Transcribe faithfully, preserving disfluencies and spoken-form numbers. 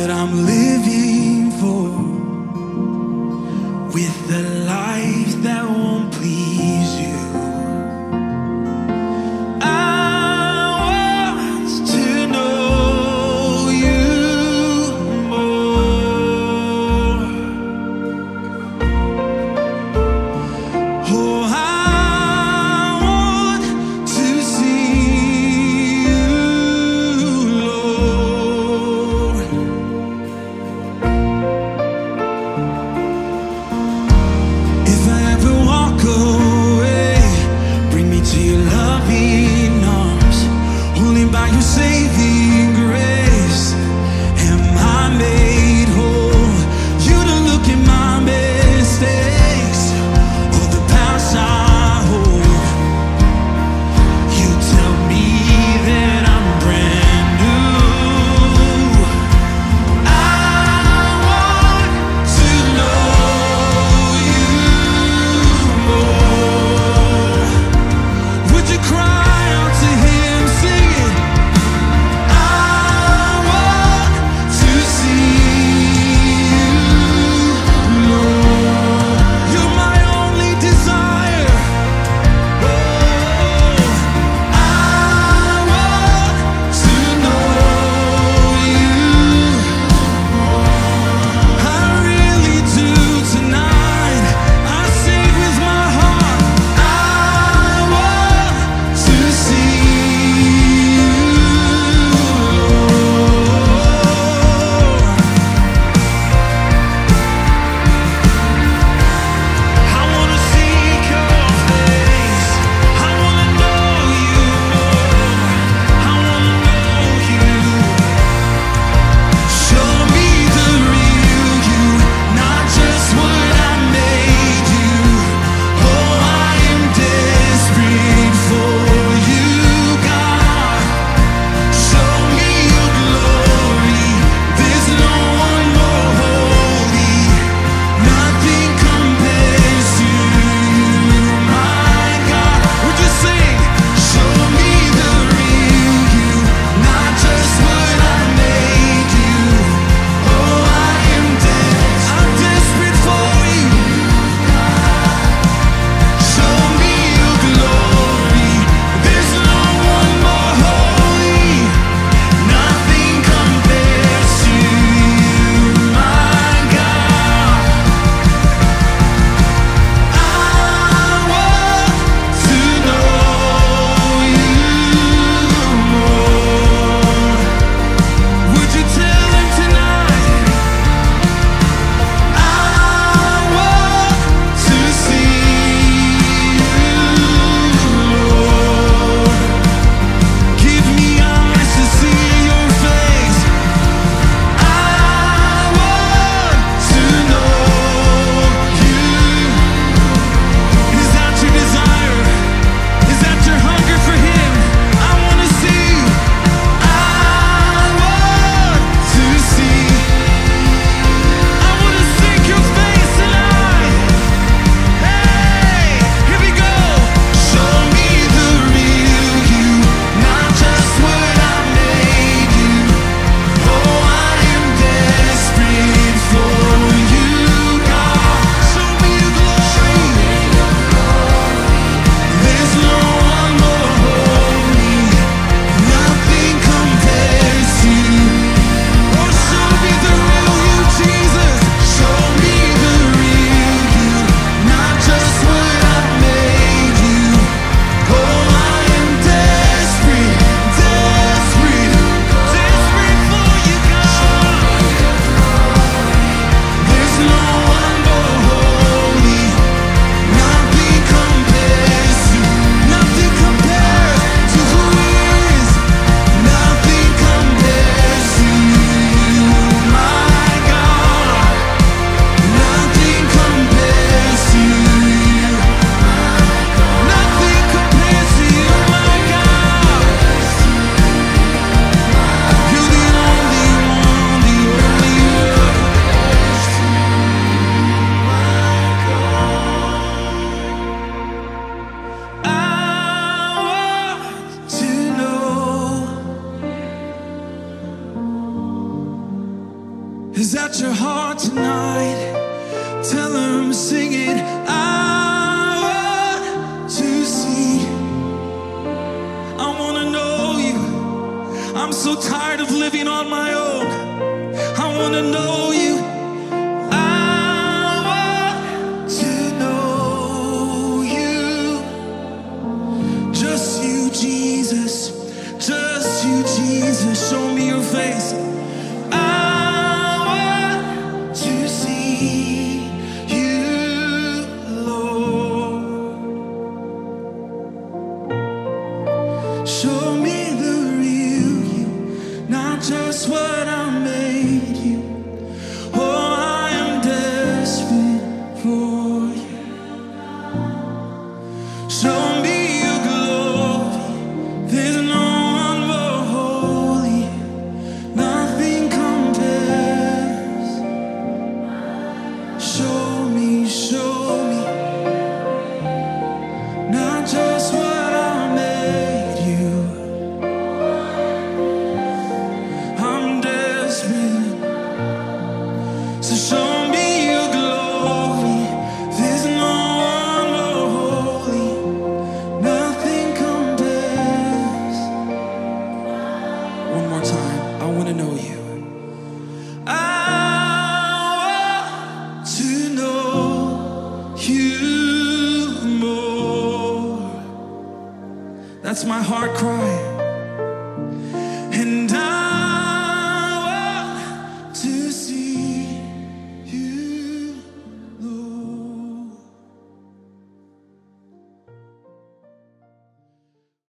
what I'm living for, with a life that won't please you. Is that your heart tonight? Tell him, sing it. I want to see. I want to know you. I'm so tired of living on my own. I want to know you. I want to know you. Just you, Jesus. Just you, Jesus. Show me your face. Show me the real you, not just what I made you. Oh, I am desperate for you. Show me your glory, there's no one more holy. Nothing compares. Show me, show me, not just what so show me your glory. There's no one more holy. Nothing compares. One more time. I want to know you. I want to know you more. That's my heart cry. And I